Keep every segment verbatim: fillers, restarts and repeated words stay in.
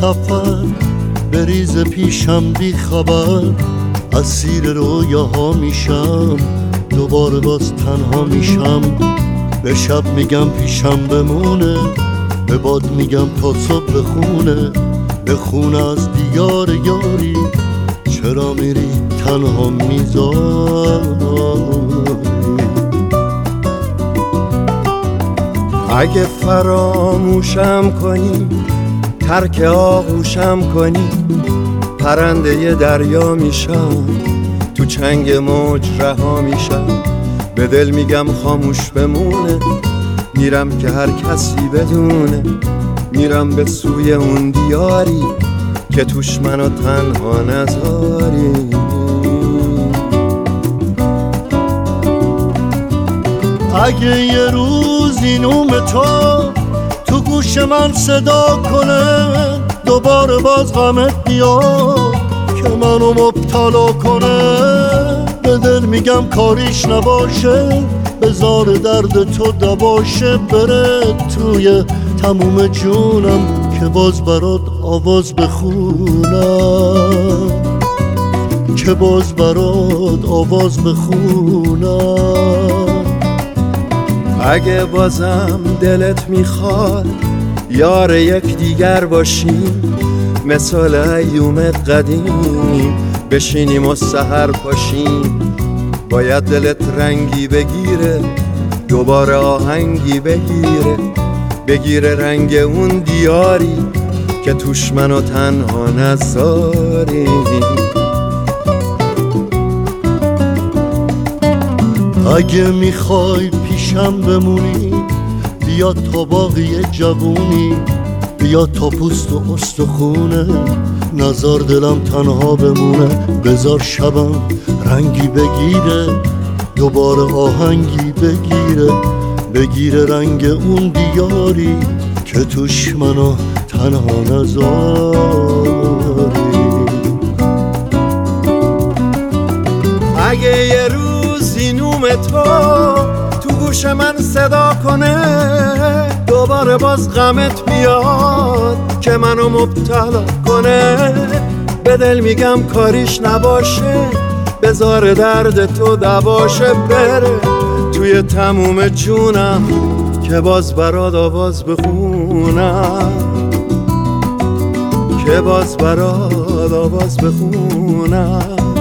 سفر بریز پیشم بی خبر، اسیر رویاها میشم، دوباره باز تنها میشم. به شب میگم پیشم بمونه، به باد میگم تا صبح بخونه، بخونه از دیار یاری، چرا میری تنها میذاری. اگه فراموشم کنی، ترک آغوشم کنی، پرنده دریا میشم، تو چنگ موج رها میشم. به دل میگم خاموش بمونه، میرم که هر کسی بدونه، میرم به سوی اون دیاری که توش منو تنها نذاری. اگه یه روزی نوم تو تو گوش من صدا کنه، دوباره باز غمت بیاد که منو مبتلا کنه، به دل میگم کاریش نباشه، بذار درد تو دباشه، بره توی تموم جونم که باز برات آواز بخونم، که باز برات آواز بخونم. اگه بازم دلت میخواد یار یک دیگر باشیم، مثال ایوم قدیم بشینیم و سحر پاشیم. باید دلت رنگی بگیره، دوباره آهنگی بگیره، بگیره رنگ اون دیاری که توش منو تنها نذاری. اگه میخوای پیشم بمونی، بیا تا باقی جوونی، بیا تا پوست و استخونه، نزار دلم تنها بمونه، بذار شبم رنگی بگیره، دوباره آهنگی بگیره، بگیره رنگ اون دیاری که توش منو تنها نذاری. اگه یه روزی نوم تو تو گوش من صدا کنه، دوباره باز غمت بیاد که منو مبتلا کنه، به دل میگم کاریش نباشه، بذار درد تو دباشه، بره توی تموم جونم که باز برات آواز بخونم، که باز برات آواز بخونم.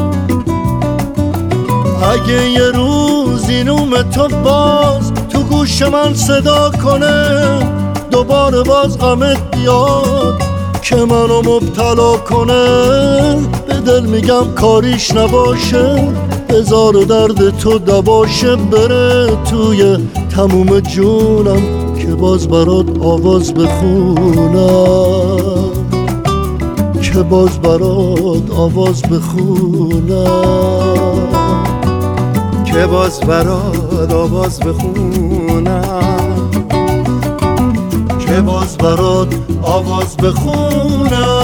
اگه یه روزی نوم تو باز تو گوش من صدا کنه، دوباره باز غمت بیاد که منو مبتلا کنه، به دل میگم کاریش نباشه، بذار درد تو دباشه، بره توی تموم جونم که باز برات آواز بخونم، که باز برات آواز بخونم، که باز برات آواز بخونم، که باز برات آواز بخونم.